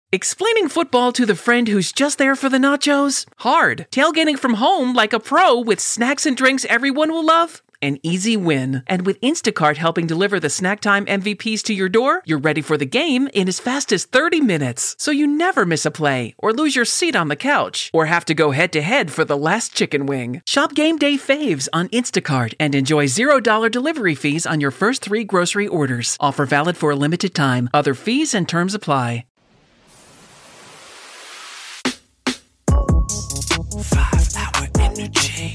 Explaining football to the friend who's just there for the nachos? Hard. Tailgating from home like a pro with snacks and drinks everyone will love? An easy win. And with Instacart helping deliver the snack time MVPs to your door, you're ready for the game in as fast as 30 minutes. So you never miss a play, or lose your seat on the couch, or have to go head-to-head for the last chicken wing. Shop Game Day Faves on Instacart and enjoy $0 delivery fees on your first 3 grocery orders. Offer valid for a limited time. Other fees and terms apply. 5-hour energy.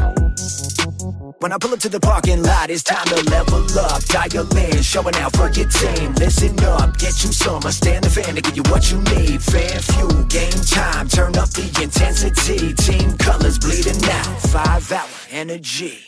When I pull up to the parking lot, it's time to level up. Dial in, showing out for your team. Listen up, get you some. I stand the fan to give you what you need. Fan fuel, game time, turn up the intensity. Team colors bleeding out. 5-hour energy.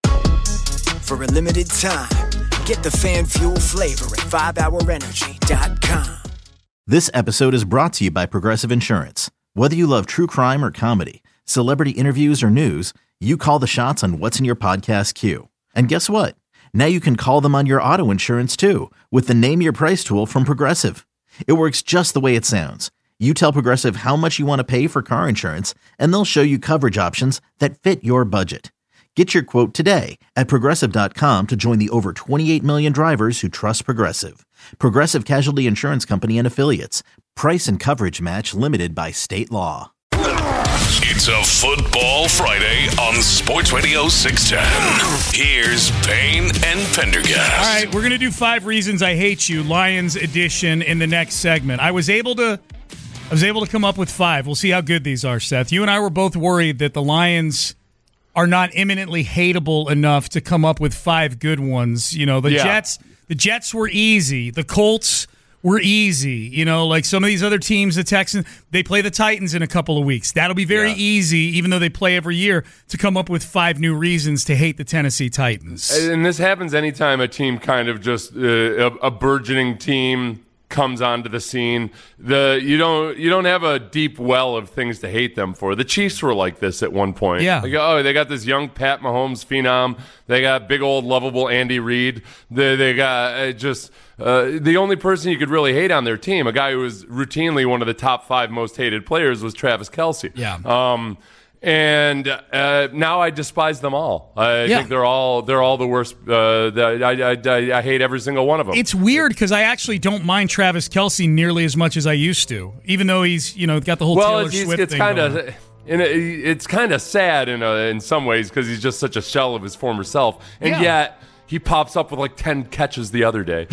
For a limited time, get the fan fuel flavor at 5hourenergy.com. This episode is brought to you by Progressive Insurance. Whether you love true crime or comedy, celebrity interviews or news, you call the shots on what's in your podcast queue. And guess what? Now you can call them on your auto insurance too with the Name Your Price tool from Progressive. It works just the way it sounds. You tell Progressive how much you want to pay for car insurance, and they'll show you coverage options that fit your budget. Get your quote today at Progressive.com to join the over 28 million drivers who trust Progressive. Progressive Casualty Insurance Company and Affiliates. Price and coverage match limited by state law. It's a Football Friday on Sports Radio 610. Here's Payne and Pendergast. All right, we're going to do 5 Reasons I Hate You, Lions edition, in the next segment. I was able to come up with 5. We'll see how good these are, Seth. You and I were both worried that the Lions are not imminently hateable enough to come up with 5 good ones. You know, the Jets were easy. The Colts were easy. You know, like some of these other teams, the Texans, they play the Titans in a couple of weeks. That'll be very easy, even though they play every year, to come up with 5 new reasons to hate the Tennessee Titans. And this happens anytime a team kind of just a burgeoning team comes onto the scene. You don't have a deep well of things to hate them for. The Chiefs were like this at one point. Yeah. Like, they got this young Pat Mahomes phenom. They got big old lovable Andy Reid. They got the only person you could really hate on their team, a guy who was routinely one of the top 5 most hated players, was Travis Kelce. Yeah. And now I despise them all. I think they're all the worst. I hate every single one of them. It's weird because I actually don't mind Travis Kelce nearly as much as I used to, even though he's got the whole Taylor Swift thing going. It's kind of sad in some ways because he's just such a shell of his former self, and yet he pops up with like 10 catches the other day.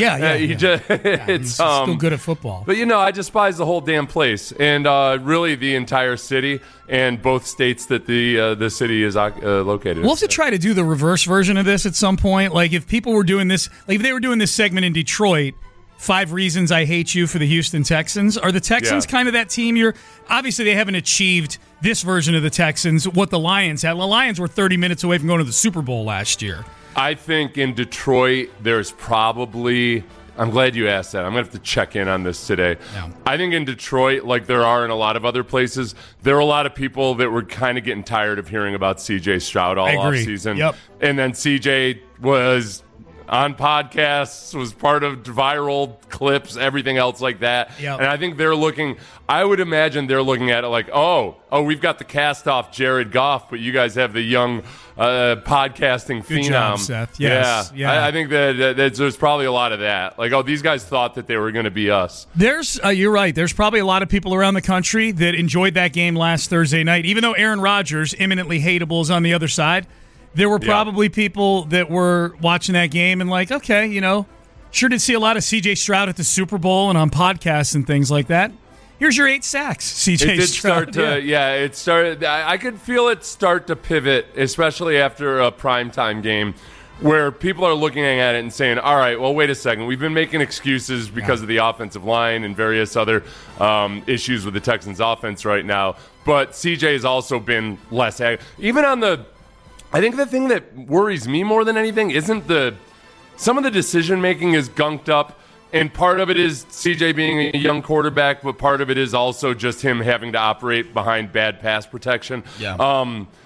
He's still good at football. But I despise the whole damn place, and really the entire city and both states that the city is located in. We'll have to try to do the reverse version of this at some point. Like if people were doing this, like if they were doing this segment in Detroit, 5 Reasons I Hate You for the Houston Texans. Are the Texans kind of that team? Obviously they haven't achieved this version of the Texans, what the Lions had. The Lions were 30 minutes away from going to the Super Bowl last year. I think in Detroit, there's probably... I'm glad you asked that. I'm going to have to check in on this today. Yeah. I think in Detroit, like there are in a lot of other places, there are a lot of people that were kind of getting tired of hearing about C.J. Stroud all offseason. Yep. And then C.J. was on podcasts, was part of viral clips, everything else like that. Yep. And I think I would imagine they're looking at it like, oh, we've got the cast off Jared Goff, but you guys have the young podcasting Good phenom. job, Seth. Yes. Yeah. I think that there's probably a lot of that. Like, these guys thought that they were going to be us. You're right. There's probably a lot of people around the country that enjoyed that game last Thursday night. Even though Aaron Rodgers, imminently hateable, is on the other side, there were probably people that were watching that game and like, okay, sure did see a lot of C.J. Stroud at the Super Bowl and on podcasts and things like that. Here's your 8 sacks, C.J. Stroud. It started. I could feel it start to pivot, especially after a primetime game, where people are looking at it and saying, all right, well, wait a second. We've been making excuses because of the offensive line and various other issues with the Texans' offense right now. But C.J. has also been less even on the. I think the thing that worries me more than anything isn't some of the decision making is gunked up. And part of it is CJ being a young quarterback, but part of it is also just him having to operate behind bad pass protection. Yeah.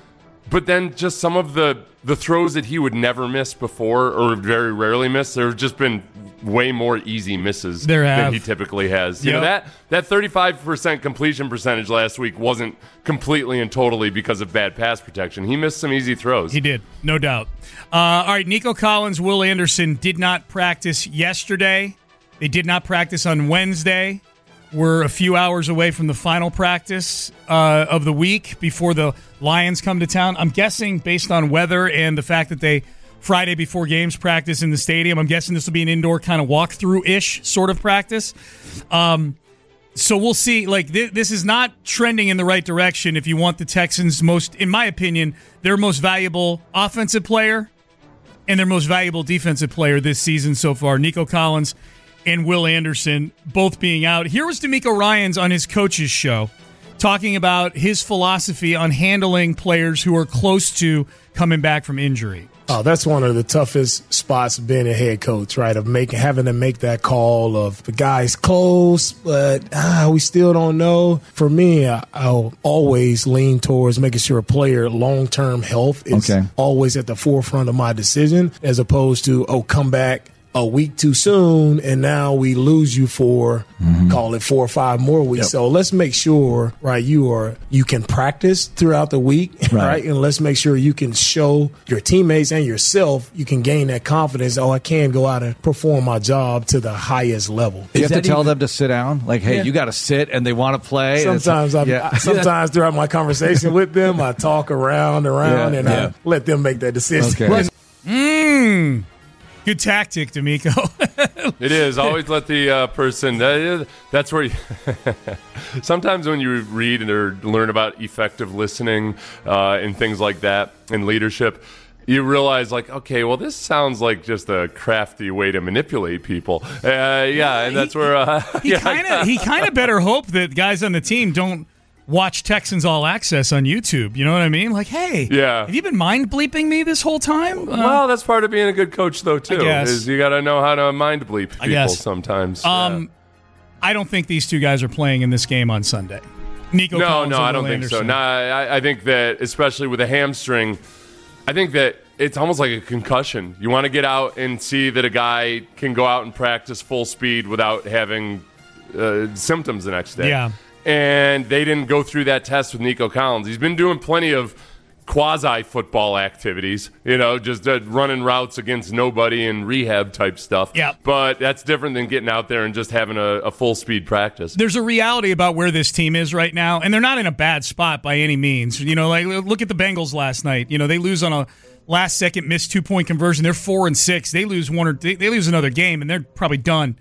But then just some of the throws that he would never miss before or very rarely miss, there have just been way more easy misses than he typically has. You know, that 35% completion percentage last week wasn't completely and totally because of bad pass protection. He missed some easy throws. He did, no doubt. All right, Nico Collins, Will Anderson did not practice yesterday. They did not practice on Wednesday. We're a few hours away from the final practice of the week before the Lions come to town. I'm guessing, based on weather and the fact that they Friday before games practice in the stadium, I'm guessing this will be an indoor kind of walkthrough-ish sort of practice. So we'll see. Like this is not trending in the right direction if you want the Texans' most, in my opinion, their most valuable offensive player and their most valuable defensive player this season so far, Nico Collins and Will Anderson both being out. Here was DeMeco Ryans on his coach's show talking about his philosophy on handling players who are close to coming back from injury. Oh, that's one of the toughest spots of being a head coach, right? Of having to make that call of the guy's close, but we still don't know. For me, I'll always lean towards making sure a player long-term health is always at the forefront of my decision, as opposed to, come back a week too soon, and now we lose you for, call it 4 or 5 more weeks. So let's make sure, right, you can practice throughout the week, right? And let's make sure you can show your teammates and yourself, you can gain that confidence, I can go out and perform my job to the highest level. You have to tell them to sit down? Like, hey, you got to sit, and they want to play? Sometimes throughout my conversation with them, I talk around, and I let them make that decision. Okay. Good tactic, DeMeco. It is. Always let the person. That's where sometimes when you read or learn about effective listening and things like that and leadership, you realize, like, okay, well, this sounds like just a crafty way to manipulate people. And that's where he kind of better hope that guys on the team don't watch Texans All Access on YouTube. You know what I mean? Like, hey, have you been mind bleeping me this whole time? Well, that's part of being a good coach, though, too. Is you got to know how to mind bleep people sometimes. I don't think these two guys are playing in this game on Sunday. Nico Collins no, I don't think Anderson. so. No, I think that, especially with a hamstring, I think that it's almost like a concussion. You want to get out and see that a guy can go out and practice full speed without having symptoms the next day. Yeah. And they didn't go through that test with Nico Collins. He's been doing plenty of quasi-football activities, just running routes against nobody and rehab type stuff. Yeah. But that's different than getting out there and just having a full-speed practice. There's a reality about where this team is right now, and they're not in a bad spot by any means. Like look at the Bengals last night. They lose on a last-second missed 2-point conversion. They're 4-6. They lose they lose another game, and they're probably done.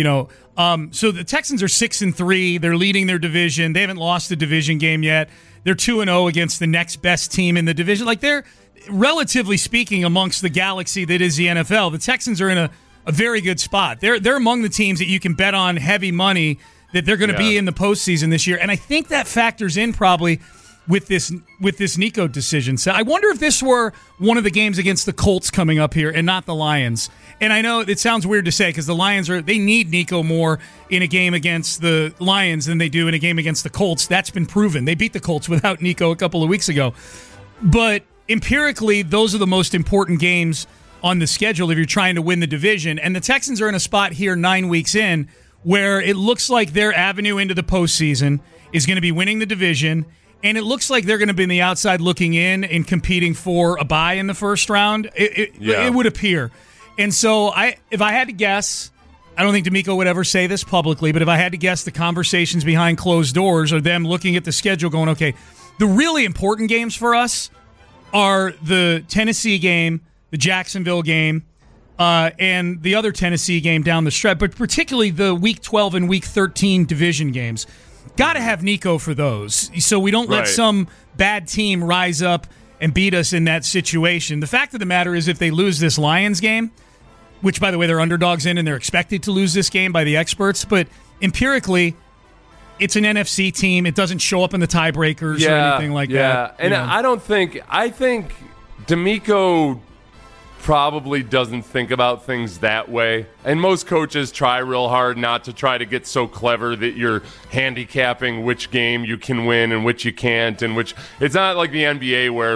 So the Texans are 6-3. They're leading their division. They haven't lost a division game yet. They're 2-0 against the next best team in the division. Like, they're, relatively speaking, amongst the galaxy that is the NFL. The Texans are in a very good spot. They're among the teams that you can bet on heavy money that they're going to be in the postseason this year. And I think that factors in probably with this Nico decision. So I wonder if this were one of the games against the Colts coming up here and not the Lions. And I know it sounds weird to say because the Lions they need Nico more in a game against the Lions than they do in a game against the Colts. That's been proven. They beat the Colts without Nico a couple of weeks ago. But empirically, those are the most important games on the schedule if you're trying to win the division. And the Texans are in a spot here 9 weeks in where it looks like their avenue into the postseason is going to be winning the division. And it looks like they're going to be in the outside looking in and competing for a bye in the first round. It would appear. And so if I had to guess, I don't think DeMeco would ever say this publicly, but if I had to guess, the conversations behind closed doors are them looking at the schedule going, okay, the really important games for us are the Tennessee game, the Jacksonville game, and the other Tennessee game down the stretch, but particularly the Week 12 and Week 13 division games. Got to have Nico for those, so we don't let some bad team rise up and beat us in that situation. The fact of the matter is, if they lose this Lions game, which, by the way, they're underdogs in and they're expected to lose this game by the experts, but empirically, it's an NFC team. It doesn't show up in the tiebreakers or anything like that. And I think DeMeco probably doesn't think about things that way. And most coaches try real hard not to try to get so clever that you're handicapping which game you can win and which you can't, and which it's not like the NBA where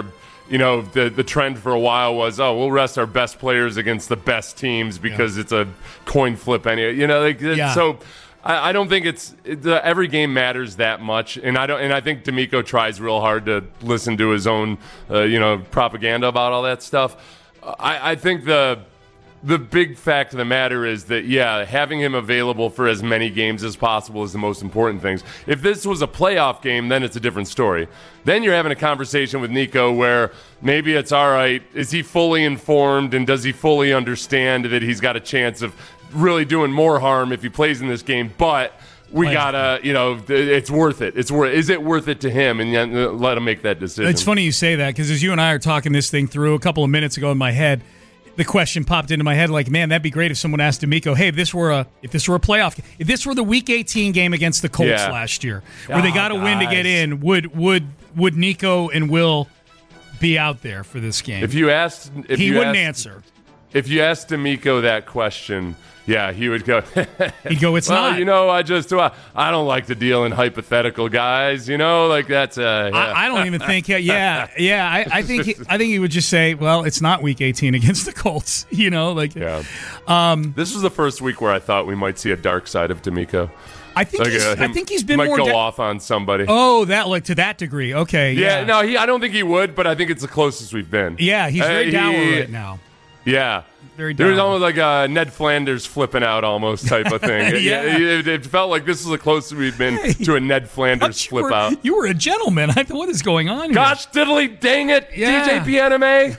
the trend for a while was, we'll rest our best players against the best teams because it's a coin flip anyway. So I don't think every game matters that much, and I think D'Amico tries real hard to listen to his own propaganda about all that stuff. I think the big fact of the matter is that, having him available for as many games as possible is the most important thing. If this was a playoff game, then it's a different story. Then you're having a conversation with Nico where maybe it's all right. Is he fully informed, and does he fully understand that he's got a chance of really doing more harm if he plays in this game? But we gotta, it's worth it. Is it worth it to him? And let him make that decision. It's funny you say that, because as you and I are talking this thing through a couple of minutes ago in my head, the question popped into my head like, man, that'd be great if someone asked D'Amico, hey, if this were a playoff, if this were the Week 18 game against the Colts last year, where they got to win to get in, would Nico and Will be out there for this game? He wouldn't answer. If you asked D'Amico that question, he would go. He'd go, it's not. I don't like to deal in hypothetical guys. That's. I don't even think. I think he would just say, well, it's not Week 18 against the Colts. This was the first week where I thought we might see a dark side of D'Amico. I think he's been might more go off on somebody. Oh, to that degree. Okay. Yeah. No, I don't think he would, but I think it's the closest we've been. Yeah, he's very down right now. Yeah. Very there was almost like a Ned Flanders flipping out almost type of thing. It felt like this was the closest we've been to a Ned Flanders flip out. You were a gentleman. What is going on here? Gosh diddly dang it, DJ Pianime.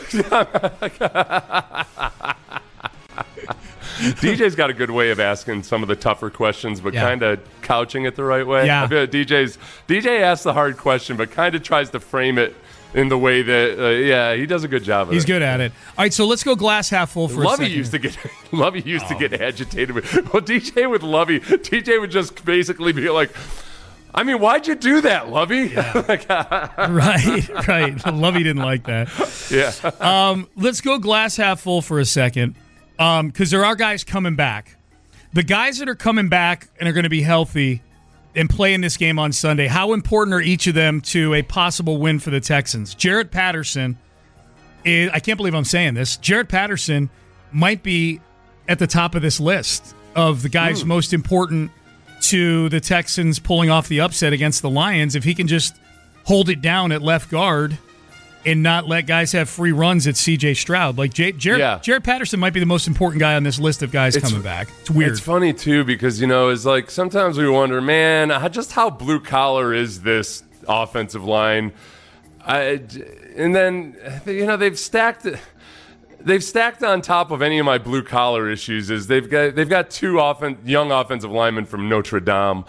DJ's got a good way of asking some of the tougher questions, but kind of couching it the right way. Yeah. I feel like DJ asks the hard question, but kind of tries to frame it in the way that, he does a good job of it. He's good at it. All right, so let's go glass half full for a second. Lovey used to get agitated. DJ would just basically be like, I mean, why'd you do that, Lovey? Yeah. Right. Lovey didn't like that. Yeah. Let's go glass half full for a second, because there are guys coming back. The guys that are coming back and are going to be healthy and play in this game on Sunday, how important are each of them to a possible win for the Texans? Jarrett Patterson I can't believe I'm saying this. Jarrett Patterson might be at the top of this list of the guys most important to the Texans pulling off the upset against the Lions. If he can just hold it down at left guard and not let guys have free runs at C.J. Stroud. Like Jarrett Patterson might be the most important guy on this list of guys coming back. It's weird. It's funny, too, because, it's like sometimes we wonder, man, just how blue-collar is this offensive line? And then, they've stacked on top of any of my blue-collar issues is they've got two young offensive linemen from Notre Dame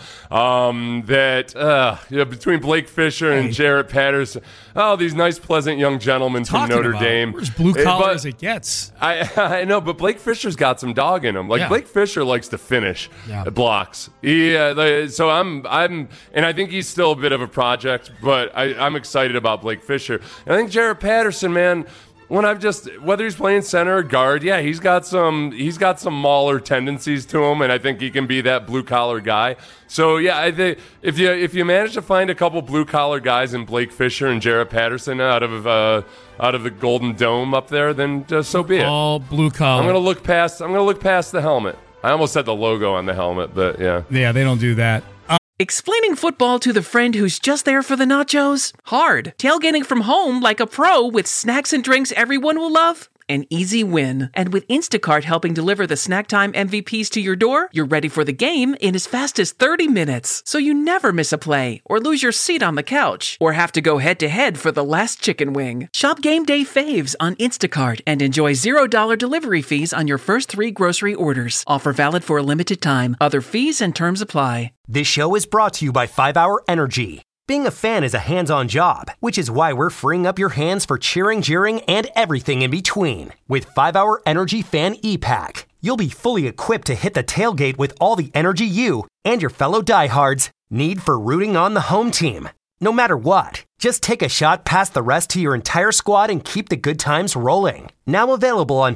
between Blake Fisher and Jarrett Patterson. Oh, these nice, pleasant young gentlemen from Notre Dame. We're as blue-collar as it gets. I know, but Blake Fisher's got some dog in him. Blake Fisher likes to finish blocks. So I'm, and I think he's still a bit of a project, but I'm excited about Blake Fisher. And I think Jarrett Patterson, man, whether he's playing center or guard, he's got some mauler tendencies to him, and I think he can be that blue collar guy. So I think if you manage to find a couple blue collar guys in Blake Fisher and Jarrett Patterson out of the Golden Dome up there, then so be it. All blue collar. I'm gonna look past the helmet. I almost said the logo on the helmet, but yeah, they don't do that. Explaining football to the friend who's just there for the nachos? Hard. Tailgating from home like a pro with snacks and drinks everyone will love? An easy win. And with Instacart helping deliver the snack time MVPs to your door, you're ready for the game in as fast as 30 minutes. So you never miss a play, or lose your seat on the couch, or have to go head-to-head for the last chicken wing. Shop Game Day Faves on Instacart and enjoy $0 delivery fees on your first 3 grocery orders. Offer valid for a limited time. Other fees and terms apply. This show is brought to you by 5 Hour Energy. Being a fan is a hands-on job, which is why we're freeing up your hands for cheering, jeering, and everything in between. With 5 Hour Energy Fan E-Pack, you'll be fully equipped to hit the tailgate with all the energy you and your fellow diehards need for rooting on the home team. No matter what, just take a shot past the rest to your entire squad and keep the good times rolling. Now available on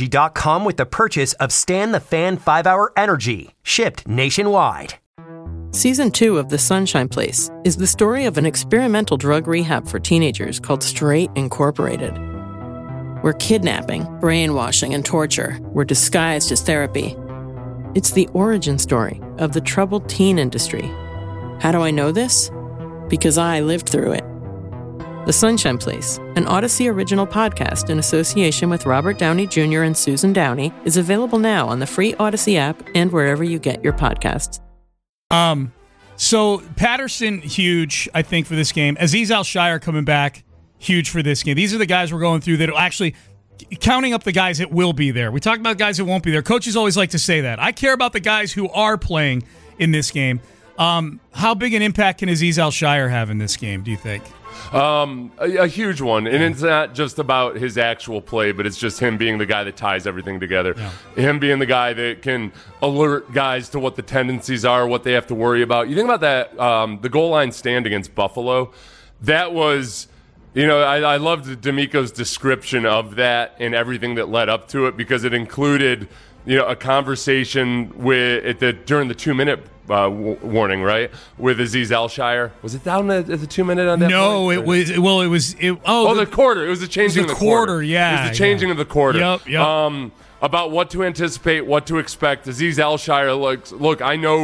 5hourenergy.com with the purchase of Stan the Fan 5 Hour Energy, shipped nationwide. Season 2 of The Sunshine Place is the story of an experimental drug rehab for teenagers called Straight Incorporated, where kidnapping, brainwashing, and torture were disguised as therapy. It's the origin story of the troubled teen industry. How do I know this? Because I lived through it. The Sunshine Place, an Odyssey original podcast in association with Robert Downey Jr. and Susan Downey, is available now on the free Odyssey app and wherever you get your podcasts. So Patterson, huge, I think, for this game. Azeez Al-Shaair coming back, huge for this game. These are the guys we're going through that will actually, counting up the guys that will be there. We talked about guys that won't be there. Coaches always like to say that. I care about the guys who are playing in this game. How big an impact can Azeez Al-Shaair have in this game, do you think? A huge one, and it's not just about his actual play, but it's just him being the guy that ties everything together. Him being the guy that can alert guys to what the tendencies are, what they have to worry about. You think about that, the goal line stand against Buffalo. That was, I loved DeMeco's description of that and everything that led up to it, because it included, a conversation during the 2-minute warning, right, with Azeez Al-Shaair. Was it down at the 2-minute on that? No, point? it was. Well, it was. The quarter. It was the changing of the quarter. Yeah, it was the changing of the quarter. Yep. About what to anticipate, what to expect. Azeez Al-Shaair, look,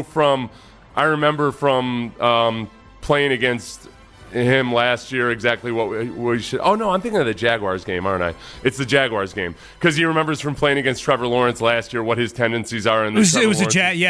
I remember from playing against him last year exactly what we should. Oh no, I'm thinking of the Jaguars game, aren't I? It's the Jaguars game, because he remembers from playing against Trevor Lawrence last year what his tendencies are. It was the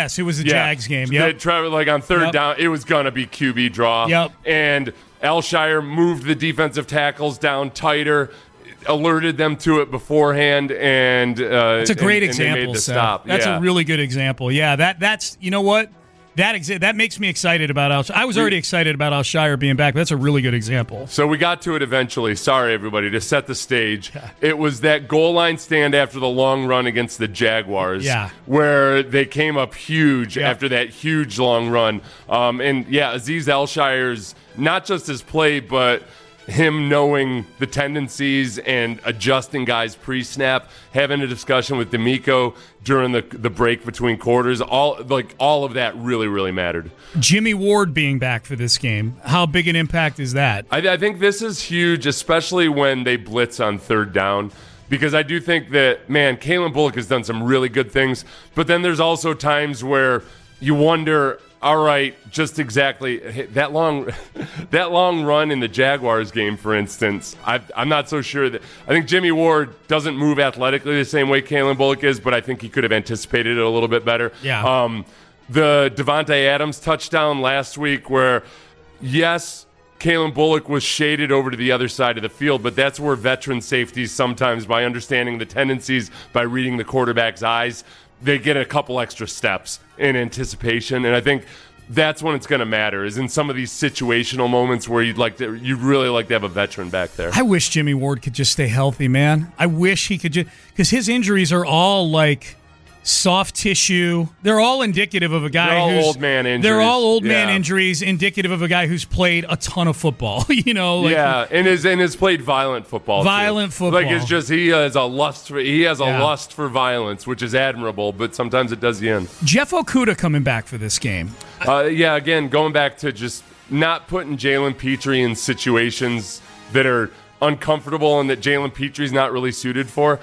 Jags game. Yep. Trevor, on third down, it was gonna be QB draw. Yep. And Al-Shaair moved the defensive tackles down tighter, alerted them to it beforehand, and it's a great example. They made the stop. That's a really good example. Yeah, that's you know what. That makes me excited about Al-Shaair. I was already excited about Al-Shaair being back, but that's a really good example. So we got to it eventually. Sorry, everybody, to set the stage. It was that goal line stand after the long run against the Jaguars, where they came up huge after that huge long run. Azeez Al-Shaair's, not just his play, but him knowing the tendencies and adjusting guys pre-snap, having a discussion with DeMeco during the break between quarters, all of that really, really mattered. Jimmy Ward being back for this game, how big an impact is that? I think this is huge, especially when they blitz on third down, because I do think that, Kalen Bullock has done some really good things, but then there's also times where you wonder, all right, just exactly that long run in the Jaguars game, for instance. I'm not so sure that. I think Jimmy Ward doesn't move athletically the same way Kalen Bullock is, but I think he could have anticipated it a little bit better. Yeah. The Devontae Adams touchdown last week, where yes, Kalen Bullock was shaded over to the other side of the field, but that's where veteran safeties sometimes, by understanding the tendencies, by reading the quarterback's eyes, they get a couple extra steps in anticipation, and I think that's when it's going to matter, is in some of these situational moments where you'd really like to have a veteran back there. I wish Jimmy Ward could just stay healthy, man. I wish he could just, because his injuries are all like soft tissue. They're all indicative of a guy They're all old man injuries. They're all old man injuries, indicative of a guy who's played a ton of football. And has played violent football. Violent too. football. It's just he has a lust for violence, which is admirable, but sometimes it does the end. Jeff Okudah coming back for this game. Again, going back to just not putting Jalen Pitre in situations that are uncomfortable and that Jalen Petre's not really suited for.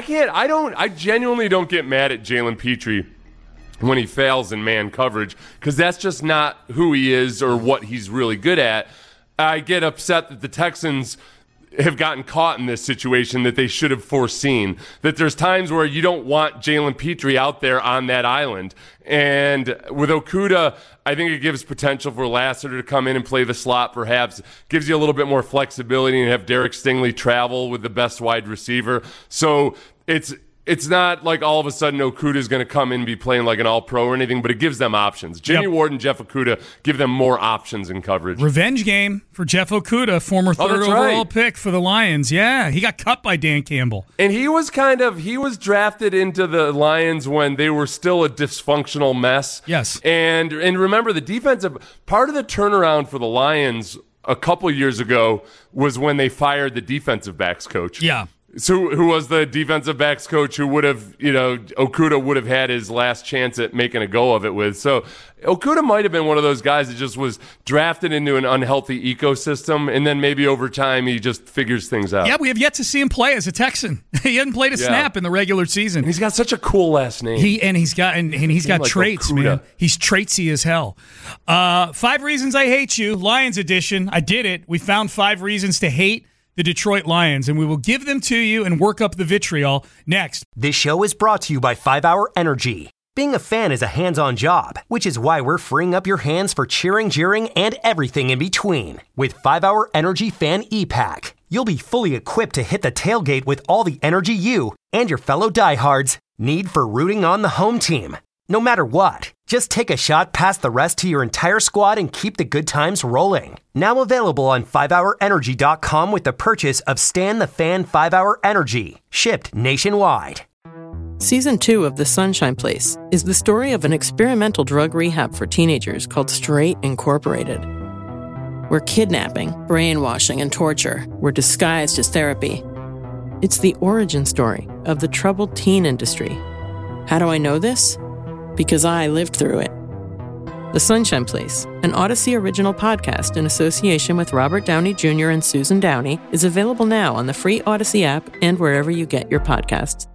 I genuinely don't get mad at Jalen Pitre when he fails in man coverage, because that's just not who he is or what he's really good at. I get upset that the Texans have gotten caught in this situation that they should have foreseen, that there's times where you don't want Jalen Pitre out there on that island. And with Okudah, I think it gives potential for Lassiter to come in and play the slot, perhaps gives you a little bit more flexibility and have Derek Stingley travel with the best wide receiver. So it's not like all of a sudden Okudah is going to come in and be playing like an all-pro or anything, but it gives them options. Jimmy Ward and Jeff Okudah give them more options in coverage. Revenge game for Jeff Okudah, former third overall pick for the Lions. Yeah, he got cut by Dan Campbell. And he was drafted into the Lions when they were still a dysfunctional mess. Yes. And remember, the defensive part of the turnaround for the Lions a couple years ago was when they fired the defensive backs coach. Yeah. So who was the defensive backs coach who would have, Okudah would have had his last chance at making a go of it with. So Okudah might have been one of those guys that just was drafted into an unhealthy ecosystem, and then maybe over time he just figures things out. Yeah, we have yet to see him play as a Texan. He hasn't played a snap in the regular season. He's got such a cool last name. He's got like traits, Okudah. Man. He's traitsy as hell. 5 Reasons I Hate You, Lions edition. I did it. We found 5 reasons to hate the Detroit Lions, and we will give them to you and work up the vitriol next. This show is brought to you by 5 Hour Energy. Being a fan is a hands-on job, which is why we're freeing up your hands for cheering, jeering, and everything in between. With 5 Hour Energy Fan E-Pack, you'll be fully equipped to hit the tailgate with all the energy you and your fellow diehards need for rooting on the home team. No matter what, just take a shot past the rest to your entire squad and keep the good times rolling. Now available on 5hourenergy.com with the purchase of Stan the Fan 5 Hour Energy, shipped nationwide. Season 2 of The Sunshine Place is the story of an experimental drug rehab for teenagers called Straight Incorporated, where kidnapping, brainwashing, and torture were disguised as therapy. It's the origin story of the troubled teen industry. How do I know this? Because I lived through it. The Sunshine Place, an Odyssey original podcast in association with Robert Downey Jr. and Susan Downey, is available now on the free Odyssey app and wherever you get your podcasts.